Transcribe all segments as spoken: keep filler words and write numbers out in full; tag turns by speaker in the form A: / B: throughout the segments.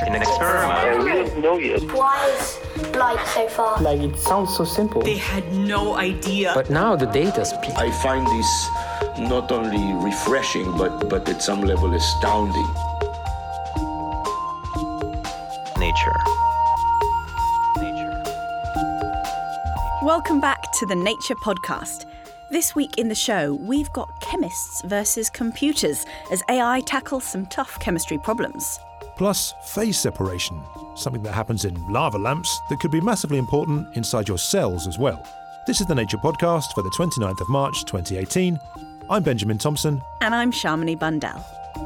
A: in an experiment.
B: And we don't know yet.
C: Why is light so far?
D: Like, it sounds so simple.
E: They had no idea.
D: But now the data speaks.
F: I find this not only refreshing, but, but at some level astounding.
A: Nature.
G: Welcome back to the Nature Podcast. This week in the show, we've got chemists versus computers as A I tackles some tough chemistry problems.
H: Plus, phase separation, something that happens in lava lamps that could be massively important inside your cells as well. This is the Nature Podcast for the twenty-ninth of March twenty eighteen. I'm Benjamin Thompson.
G: And I'm Shamini Bundell.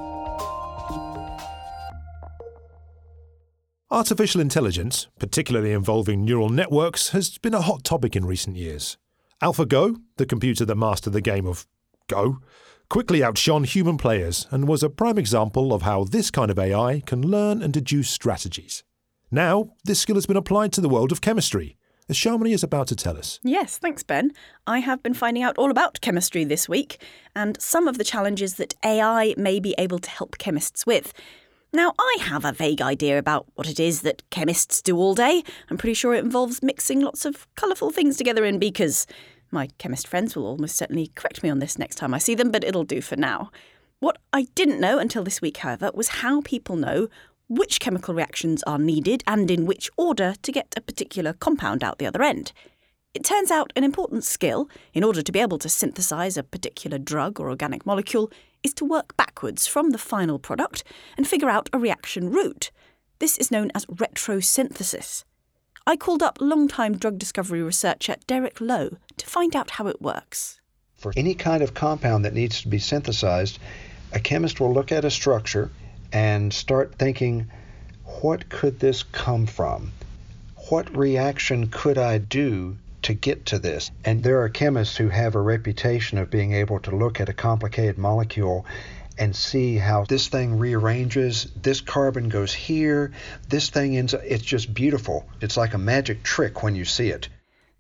H: Artificial intelligence, particularly involving neural networks, has been a hot topic in recent years. AlphaGo, the computer that mastered the game of Go, quickly outshone human players and was a prime example of how this kind of A I can learn and deduce strategies. Now, this skill has been applied to the world of chemistry, as Shamini is about to tell us.
G: Yes, thanks, Ben. I have been finding out all about chemistry this week and some of the challenges that A I may be able to help chemists with. Now, I have a vague idea about what it is that chemists do all day. I'm pretty sure it involves mixing lots of colourful things together in beakers. My chemist friends will almost certainly correct me on this next time I see them, but it'll do for now. What I didn't know until this week, however, was how people know which chemical reactions are needed and in which order to get a particular compound out the other end. It turns out an important skill, in order to be able to synthesise a particular drug or organic molecule, is to work backwards from the final product and figure out a reaction route. This is known as retrosynthesis. I called up long-time drug discovery researcher Derek Lowe to find out how it works.
I: For any kind of compound that needs to be synthesized, a chemist will look at a structure and start thinking, what could this come from? What reaction could I do to get to this? And there are chemists who have a reputation of being able to look at a complicated molecule and see how this thing rearranges, this carbon goes here, this thing ends up, it's just beautiful. It's like a magic trick when you see it.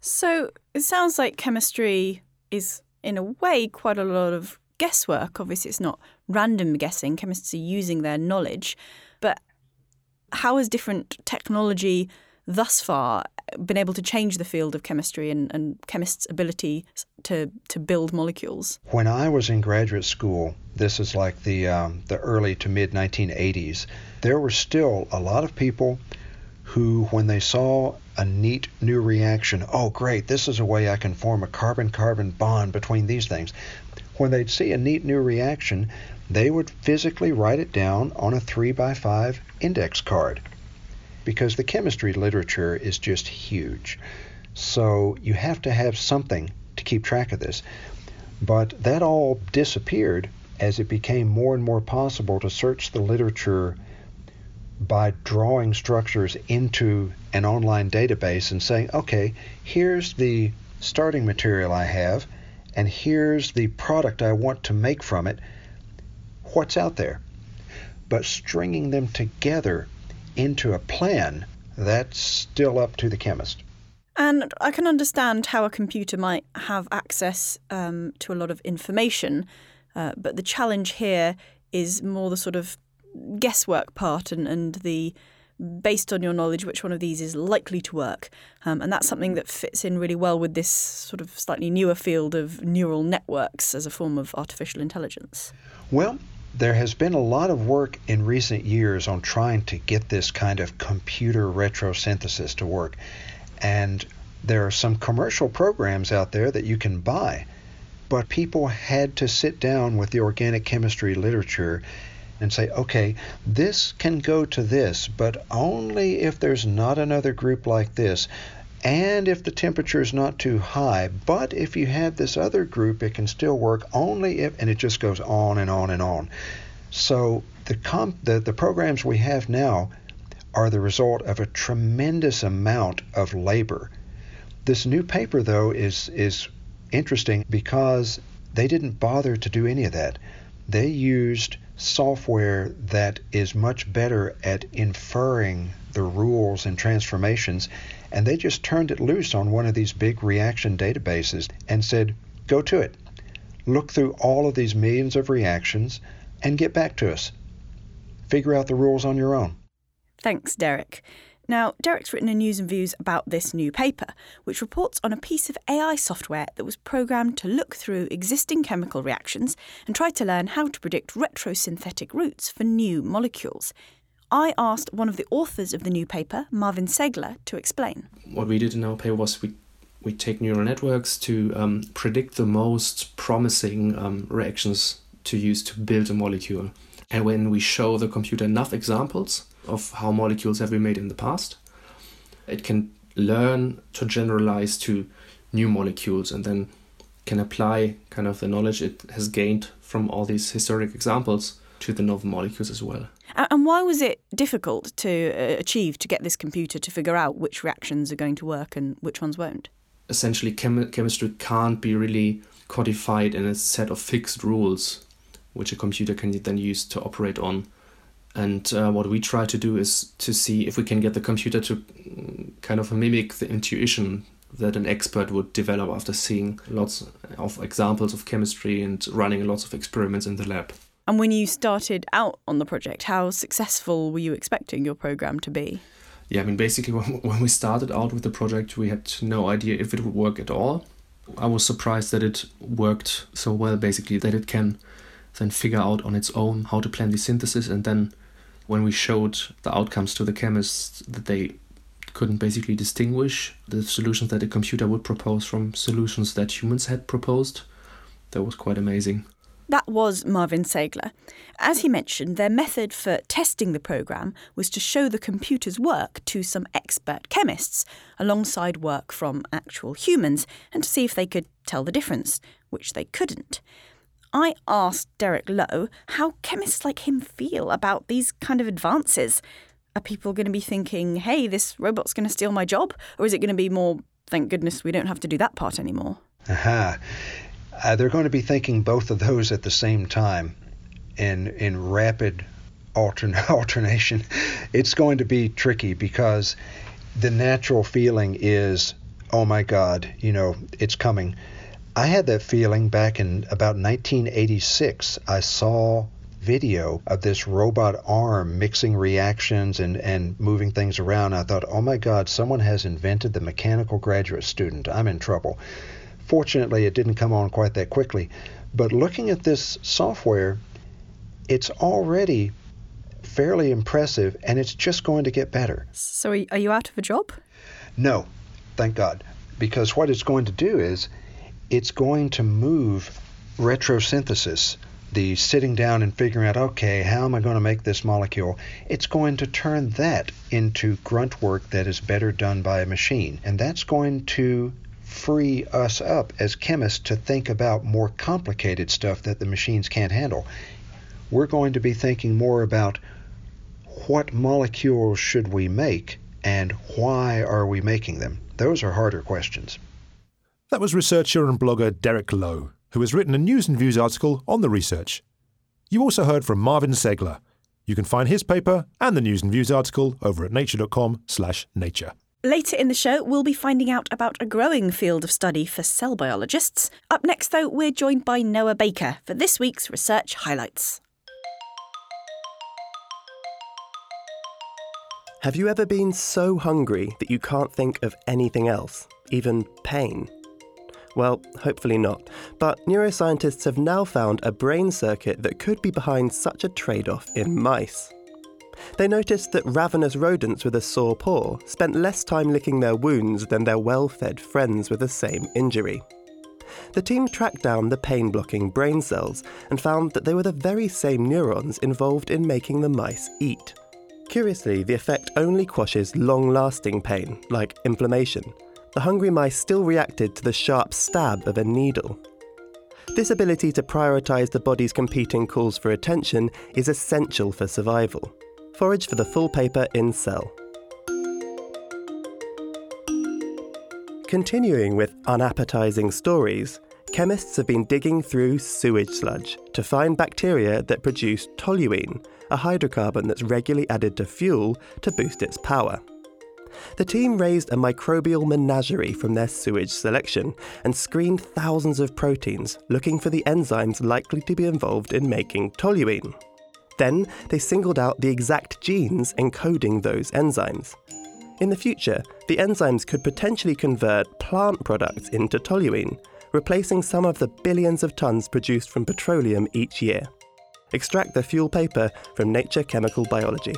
G: So it sounds like chemistry is, in a way, quite a lot of guesswork. Obviously, it's not random guessing. Chemists are using their knowledge. But how has different technology thus far been able to change the field of chemistry and, and chemists' ability to, to build molecules?
I: When I was in graduate school, this is like the um, the early to mid nineteen eighties, there were still a lot of people who, when they saw a neat new reaction, oh great, this is a way I can form a carbon-carbon bond between these things. When they'd see a neat new reaction, they would physically write it down on a three by five index card, because the chemistry literature is just huge. So you have to have something to keep track of this. But that all disappeared as it became more and more possible to search the literature by drawing structures into an online database and saying, okay, here's the starting material I have, and here's the product I want to make from it. What's out there? But stringing them together into a plan, that's still up to the chemist.
G: And I can understand how a computer might have access um, to a lot of information, uh, but the challenge here is more the sort of guesswork part and, and the based on your knowledge which one of these is likely to work. Um, and that's something that fits in really well with this sort of slightly newer field of neural networks as a form of artificial intelligence.
I: Well, there has been a lot of work in recent years on trying to get this kind of computer retrosynthesis to work. And there are some commercial programs out there that you can buy. But people had to sit down with the organic chemistry literature and say, okay, this can go to this, but only if there's not another group like this, and if the temperature is not too high. But if you have this other group, it can still work only if, and it just goes on and on and on. So the comp, the, the programs we have now are the result of a tremendous amount of labor. This new paper, though, is is interesting because they didn't bother to do any of that. They used software that is much better at inferring the rules and transformations, and they just turned it loose on one of these big reaction databases and said, go to it. Look through all of these millions of reactions and get back to us. Figure out the rules on your own.
G: Thanks, Derek. Now, Derek's written a news and views about this new paper, which reports on a piece of A I software that was programmed to look through existing chemical reactions and try to learn how to predict retrosynthetic routes for new molecules. I asked one of the authors of the new paper, Marvin Segler, to explain.
B: What we did in our paper was we we take neural networks to um, predict the most promising um, reactions to use to build a molecule. And when we show the computer enough examples of how molecules have been made in the past, it can learn to generalize to new molecules and then can apply kind of the knowledge it has gained from all these historic examples to the novel molecules as well.
G: And why was it difficult to achieve to get this computer to figure out which reactions are going to work and which ones won't?
B: Essentially, chem- chemistry can't be really codified in a set of fixed rules, which a computer can then use to operate on. And uh, what we try to do is to see if we can get the computer to kind of mimic the intuition that an expert would develop after seeing lots of examples of chemistry and running lots of experiments in the lab.
G: And when you started out on the project, how successful were you expecting your program to be?
B: Yeah, I mean, basically, when, when we started out with the project, we had no idea if it would work at all. I was surprised that it worked so well, basically, that it can then figure out on its own how to plan the synthesis. And then when we showed the outcomes to the chemists, that they couldn't basically distinguish the solutions that a computer would propose from solutions that humans had proposed, that was quite amazing.
G: That was Marvin Segler. As he mentioned, their method for testing the programme was to show the computer's work to some expert chemists, alongside work from actual humans, and to see if they could tell the difference, which they couldn't. I asked Derek Lowe how chemists like him feel about these kind of advances. Are people going to be thinking, hey, this robot's going to steal my job? Or is it going to be more, thank goodness we don't have to do that part anymore?
I: Aha. Uh, they're going to be thinking both of those at the same time in in rapid altern- alternation. It's going to be tricky because the natural feeling is, oh my God, you know, it's coming. I had that feeling back in about nineteen eighty-six. I saw video of this robot arm mixing reactions and, and moving things around. I thought, oh my God, someone has invented the mechanical graduate student. I'm in trouble. Fortunately, it didn't come on quite that quickly. But looking at this software, it's already fairly impressive, and it's just going to get better.
G: So are you out of a job?
I: No, thank God. Because what it's going to do is it's going to move retrosynthesis, the sitting down and figuring out, okay, how am I going to make this molecule? It's going to turn that into grunt work that is better done by a machine. And that's going to free us up as chemists to think about more complicated stuff that the machines can't handle. We're going to be thinking more about what molecules should we make and why are we making them? Those are harder questions.
H: That was researcher and blogger Derek Lowe, who has written a News and Views article on the research. You also heard from Marvin Segler. You can find his paper and the News and Views article over at nature.com slash nature.
G: Later in the show, we'll be finding out about a growing field of study for cell biologists. Up next, though, we're joined by Noah Baker for this week's Research Highlights.
J: Have you ever been so hungry that you can't think of anything else, even pain? Well, hopefully not. But neuroscientists have now found a brain circuit that could be behind such a trade-off in mice. They noticed that ravenous rodents with a sore paw spent less time licking their wounds than their well-fed friends with the same injury. The team tracked down the pain-blocking brain cells and found that they were the very same neurons involved in making the mice eat. Curiously, the effect only quashes long-lasting pain, like inflammation. The hungry mice still reacted to the sharp stab of a needle. This ability to prioritise the body's competing calls for attention is essential for survival. Forage for the full paper in Cell. Continuing with unappetising stories, chemists have been digging through sewage sludge to find bacteria that produce toluene, a hydrocarbon that's regularly added to fuel to boost its power. The team raised a microbial menagerie from their sewage selection and screened thousands of proteins, looking for the enzymes likely to be involved in making toluene. Then they singled out the exact genes encoding those enzymes. In the future, the enzymes could potentially convert plant products into toluene, replacing some of the billions of tons produced from petroleum each year. Extract the fuel paper from Nature Chemical Biology.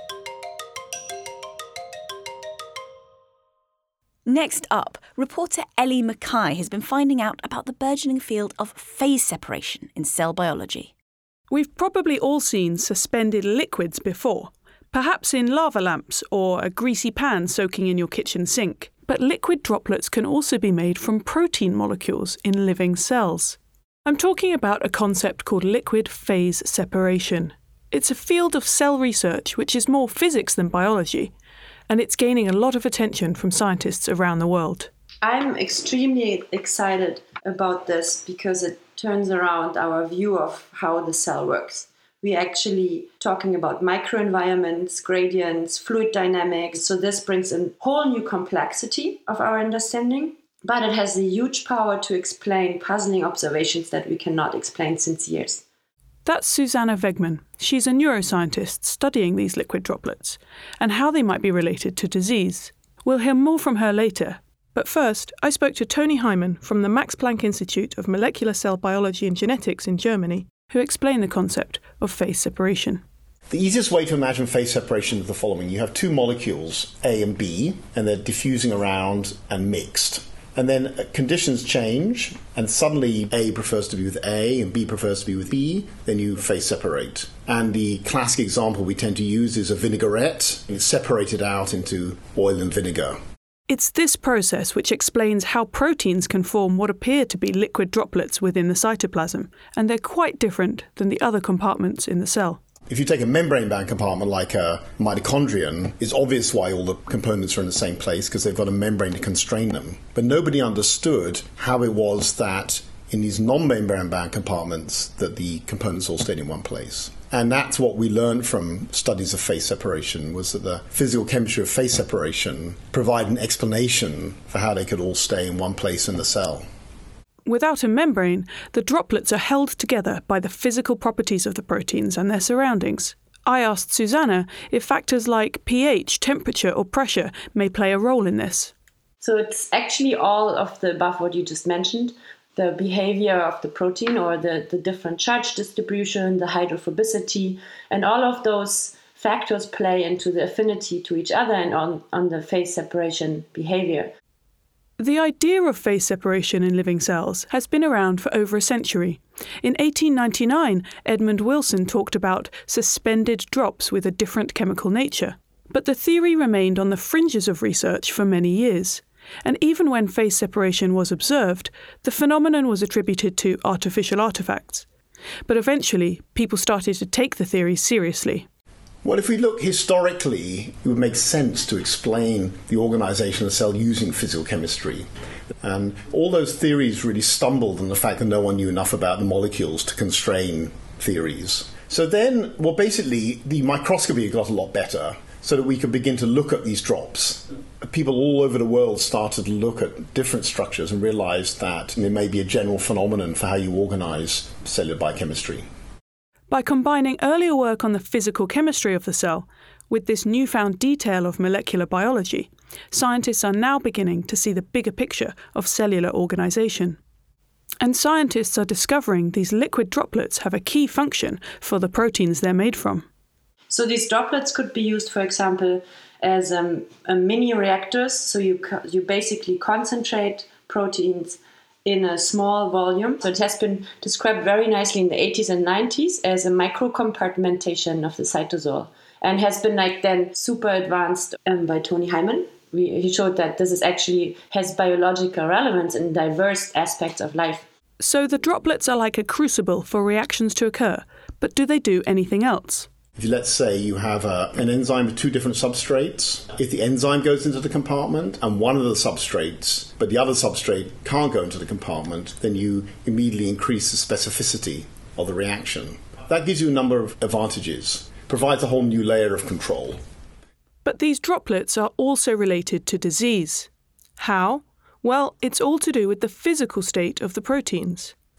G: Next up, reporter Ellie Mackay has been finding out about the burgeoning field of phase separation in cell biology.
K: We've probably all seen suspended liquids before, perhaps in lava lamps or a greasy pan soaking in your kitchen sink. But liquid droplets can also be made from protein molecules in living cells. I'm talking about a concept called liquid phase separation. It's a field of cell research which is more physics than biology, and it's gaining a lot of attention from scientists around the world.
L: I'm extremely excited about this because it turns around our view of how the cell works. We're actually talking about microenvironments, gradients, fluid dynamics. So this brings a whole new complexity of our understanding, but it has a huge power to explain puzzling observations that we cannot explain since years.
K: That's Susanna Wegman. She's a neuroscientist studying these liquid droplets and how they might be related to disease. We'll hear more from her later. But first, I spoke to Toni Heimann from the Max Planck Institute of Molecular Cell Biology and Genetics in Germany, who explained the concept of phase separation.
M: The easiest way to imagine phase separation is the following. You have two molecules, A and B, and they're diffusing around and mixed. And then conditions change, and suddenly A prefers to be with A and B prefers to be with B, then you phase separate. And the classic example we tend to use is a vinaigrette. It's separated out into oil and vinegar.
K: It's this process which explains how proteins can form what appear to be liquid droplets within the cytoplasm, and they're quite different than the other compartments in the cell.
M: If you take a membrane-bound compartment like a mitochondrion, it's obvious why all the components are in the same place because they've got a membrane to constrain them. But nobody understood how it was that in these non-membrane-bound compartments that the components all stayed in one place. And that's what we learned from studies of phase separation, was that the physical chemistry of phase separation provide an explanation for how they could all stay in one place in the cell.
K: Without a membrane, the droplets are held together by the physical properties of the proteins and their surroundings. I asked Susanna if factors like pH, temperature or pressure may play a role in this.
L: So it's actually all of the above what you just mentioned. The behavior of the protein or the, the different charge distribution, the hydrophobicity, and all of those factors play into the affinity to each other and on, on the phase separation behavior.
K: The idea of phase separation in living cells has been around for over a century. In eighteen ninety-nine, Edmund Wilson talked about suspended drops with a different chemical nature. But the theory remained on the fringes of research for many years. And even when phase separation was observed, the phenomenon was attributed to artificial artifacts. But eventually, people started to take the theory seriously.
M: Well, if we look historically, it would make sense to explain the organisation of the cell using physical chemistry. And all those theories really stumbled on the fact that no one knew enough about the molecules to constrain theories. So then, well, basically, the microscopy got a lot better so that we could begin to look at these drops. People all over the world started to look at different structures and realised that there may be a general phenomenon for how you organise cellular biochemistry.
K: By combining earlier work on the physical chemistry of the cell with this newfound detail of molecular biology, scientists are now beginning to see the bigger picture of cellular organisation. And scientists are discovering these liquid droplets have a key function for the proteins they're made from.
L: So these droplets could be used, for example, as um, a mini reactors. So you co- you basically concentrate proteins in a small volume. So it has been described very nicely in the eighties and nineties as a microcompartmentation of the cytosol, and has been like then super advanced um, by Toni Heimann. We, he showed that this is actually has biological relevance in diverse aspects of life.
K: So the droplets are like a crucible for reactions to occur, but do they do anything else?
M: If you, let's say you have a, an enzyme with two different substrates, if the enzyme goes into the compartment and one of the substrates, but the other substrate can't go into the compartment, then you immediately increase the specificity of the reaction. That gives you a number of advantages, provides a whole new layer of control.
K: But these droplets are also related to disease. How? Well, it's all to do with the physical state of the proteins.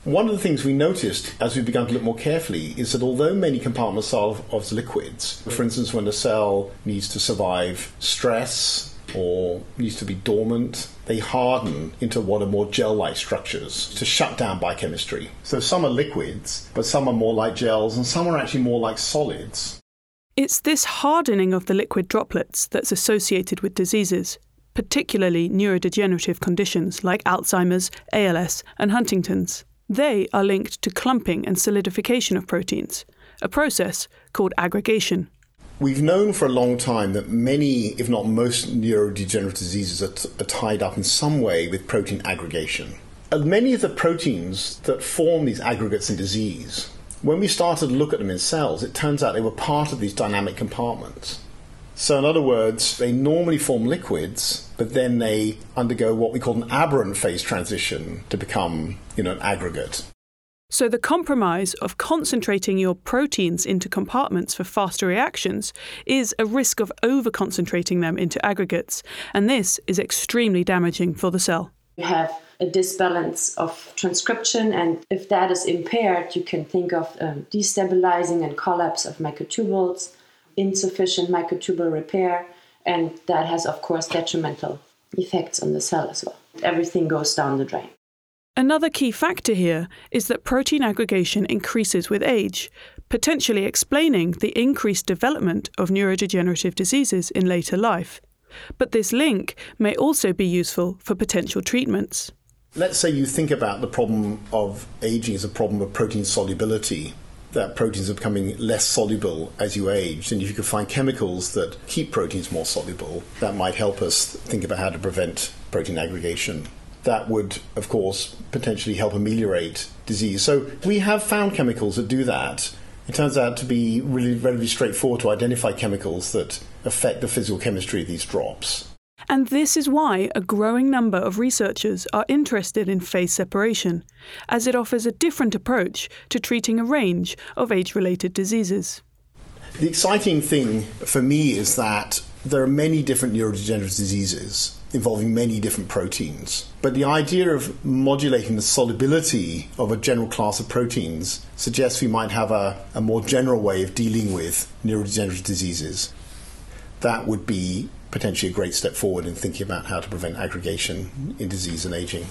M: One of the things we noticed as we began to look more carefully is that although many compartments are of, of liquids, for instance, when a cell needs to survive stress or needs to be dormant, they harden into what are more gel-like structures to shut down biochemistry. So some are liquids, but some are more like gels, and some are actually more like solids.
K: It's this hardening of the liquid droplets that's associated with diseases, particularly neurodegenerative conditions like Alzheimer's, A L S, and Huntington's. They are linked to clumping and solidification of proteins, a process called aggregation.
M: We've known for a long time that many, if not most, neurodegenerative diseases are, t- are tied up in some way with protein aggregation. And many of the proteins that form these aggregates in disease, when we started to look at them in cells, it turns out they were part of these dynamic compartments. So in other words, they normally form liquids, but then they undergo what we call an aberrant phase transition to become, you know, an aggregate.
K: So the compromise of concentrating your proteins into compartments for faster reactions is a risk of over-concentrating them into aggregates, and this is extremely damaging for the cell.
L: You have a disbalance of transcription, and if that is impaired, you can think of um, destabilizing and collapse of microtubules, insufficient microtubule repair, and that has, of course, detrimental effects on the cell as well. Everything goes down the drain.
K: Another key factor here is that protein aggregation increases with age, potentially explaining the increased development of neurodegenerative diseases in later life. But this link may also be useful for potential treatments.
M: Let's say you think about the problem of aging as a problem of protein solubility, that proteins are becoming less soluble as you age, and if you could find chemicals that keep proteins more soluble, that might help us think about how to prevent protein aggregation. That would, of course, potentially help ameliorate disease. So we have found chemicals that do that. It turns out to be really relatively straightforward to identify chemicals that affect the physical chemistry of these drops.
K: And this is why a growing number of researchers are interested in phase separation, as it offers a different approach to treating a range of age-related diseases.
M: The exciting thing for me is that there are many different neurodegenerative diseases involving many different proteins. But the idea of modulating the solubility of a general class of proteins suggests we might have a, a more general way of dealing with neurodegenerative diseases. That would be potentially a great step forward in thinking about how to prevent aggregation in disease and aging.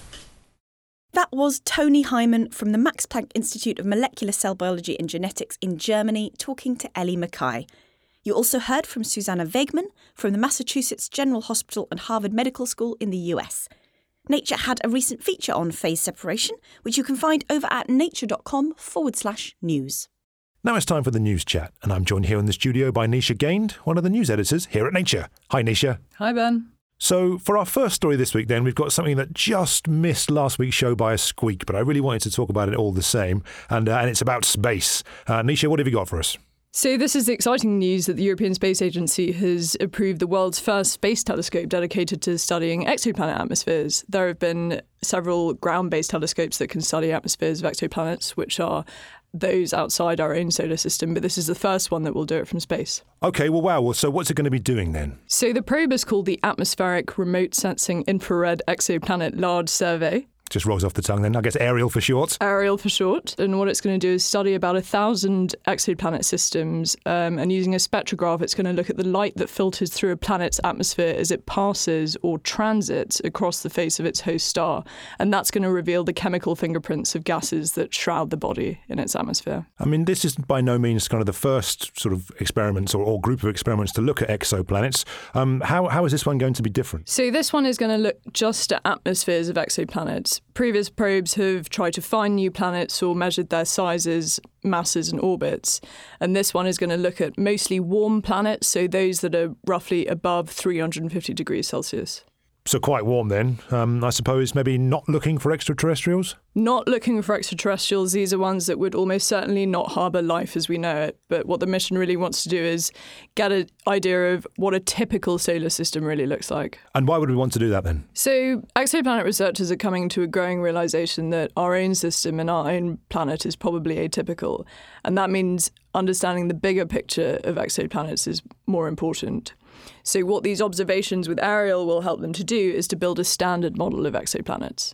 G: That was Tony Hyman from the Max Planck Institute of Molecular Cell Biology and Genetics in Germany talking to Ellie Mackay. You also heard from Susanna Wegman from the Massachusetts General Hospital and Harvard Medical School in the U S. Nature had a recent feature on phase separation, which you can find over at nature.com forward slash news.
H: Now it's time for the news chat, and I'm joined here in the studio by Nisha Gained, one of the news editors here at Nature. Hi, Nisha.
N: Hi, Ben.
H: So for our first story this week then, we've got something that just missed last week's show by a squeak, but I really wanted to talk about it all the same, and, uh, and it's about space. Uh, Nisha, what have you got for us?
N: So this is the exciting news that the European Space Agency has approved the world's first space telescope dedicated to studying exoplanet atmospheres. There have been several ground-based telescopes that can study atmospheres of exoplanets, which are those outside our own solar system, but this is the first one that will do it from space. OK, well, wow. Well, so what's it going to be doing then? So the probe is called the Atmospheric Remote Sensing Infrared Exoplanet Large Survey.
H: Just rolls off the tongue then. I guess ARIEL for short.
N: ARIEL for short. And what it's going to do is study about a thousand exoplanet systems, um, and using a spectrograph, it's going to look at the light that filters through a planet's atmosphere as it passes or transits across the face of its host star. And that's going to reveal the chemical fingerprints of gases that shroud the body in its atmosphere.
H: I mean, this is by no means kind of the first sort of experiments or, or group of experiments to look at exoplanets. Um, how, how is this one going to be different?
N: So this one is going to look just at atmospheres of exoplanets. Previous probes have tried to find new planets or measured their sizes, masses and orbits. And this one is going to look at mostly warm planets, so those that are roughly above three hundred fifty degrees Celsius.
H: So quite warm then. Um, I suppose maybe not looking for extraterrestrials?
N: Not looking for extraterrestrials. These are ones that would almost certainly not harbour life as we know it. But what the mission really wants to do is get an idea of what a typical solar system really looks like.
H: And why would we want to do that then?
N: So exoplanet researchers are coming to a growing realisation that our own system and our own planet is probably atypical. And that means understanding the bigger picture of exoplanets is more important. So what these observations with ARIEL will help them to do is to build a standard model of exoplanets.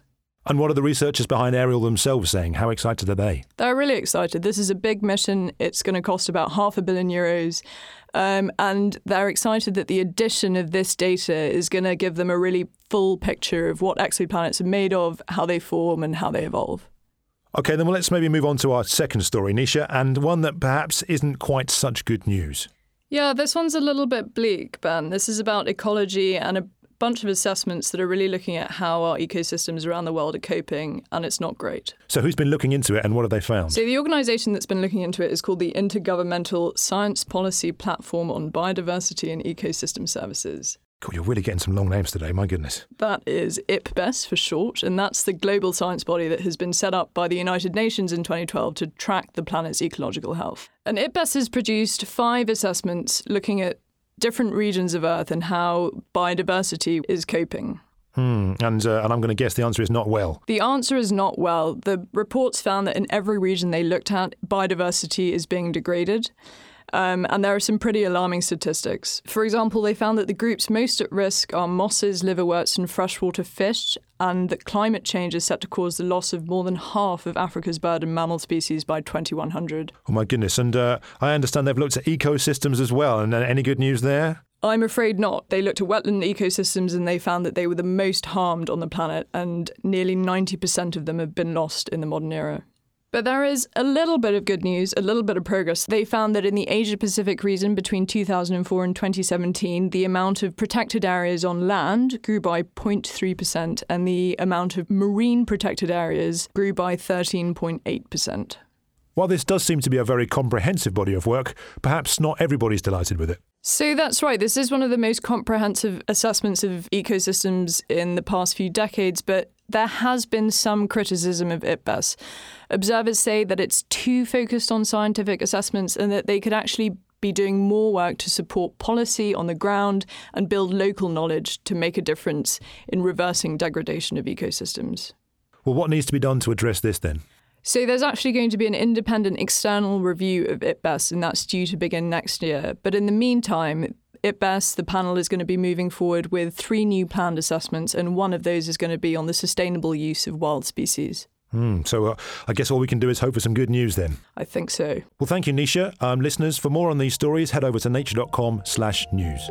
H: And what are the researchers behind Ariel themselves saying? How excited are they?
N: They're really excited. This is a big mission. It's going to cost about half a billion euros. Um, and they're excited that the addition of this data is going to give them a really full picture of what exoplanets are made of, how they form and how they evolve.
H: OK, then well, let's maybe move on to our second story, Nisha, and one that perhaps isn't quite such good news.
N: Yeah, this one's a little bit bleak, Ben. This is about ecology and a bunch of assessments that are really looking at how our ecosystems around the world are coping, and it's not great.
H: So who's been looking into it and what have they found?
N: So the organisation that's been looking into it is called the Intergovernmental Science Policy Platform on Biodiversity and Ecosystem Services.
H: Cool, you're really getting some long names today, my goodness.
N: That is I P B E S for short, and that's the global science body that has been set up by the United Nations in twenty twelve to track the planet's ecological health. And I P B E S has produced five assessments looking at different regions of Earth and how biodiversity is coping.
H: Hmm, and, uh, and I'm going to guess the answer is not well.
N: The answer is not well. The reports found that in every region they looked at, biodiversity is being degraded. Um, and there are some pretty alarming statistics. For example, they found that the groups most at risk are mosses, liverworts and freshwater fish, and that climate change is set to cause the loss of more than half of Africa's bird and mammal species by twenty-one hundred.
H: Oh my goodness, and uh, I understand they've looked at ecosystems as well, and uh, any good news there?
N: I'm afraid not. They looked at wetland ecosystems and they found that they were the most harmed on the planet, and nearly ninety percent of them have been lost in the modern era. But there is a little bit of good news, a little bit of progress. They found that in the Asia-Pacific region between two thousand four and twenty seventeen, the amount of protected areas on land grew by zero point three percent and the amount of marine protected areas grew by thirteen point eight percent.
H: While this does seem to be a very comprehensive body of work, perhaps not everybody's delighted with it.
N: So that's right. This is one of the most comprehensive assessments of ecosystems in the past few decades, but there has been some criticism of I P B E S. Observers say that it's too focused on scientific assessments and that they could actually be doing more work to support policy on the ground and build local knowledge to make a difference in reversing degradation of ecosystems.
H: Well, what needs to be done to address this then?
N: So there's actually going to be an independent external review of I P B E S, and that's due to begin next year. But in the meantime, I P B E S, the panel, is going to be moving forward with three new planned assessments, and one of those is going to be on the sustainable use of wild species.
H: Hmm, so uh, I guess all we can do is hope for some good news then.
N: I think so.
H: Well, thank you, Nisha. Um, listeners, for more on these stories, head over to nature.com slash news.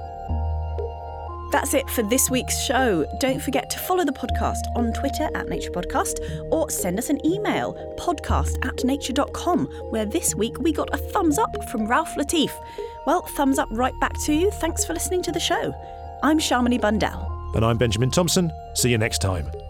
G: That's it for this week's show. Don't forget to follow the podcast on Twitter at Nature Podcast or send us an email, podcast at nature dot com, where this week we got a thumbs up from Ralph Latif. Well, thumbs up right back to you. Thanks for listening to the show. I'm Shamini Bundell.
H: And I'm Benjamin Thompson. See you next time.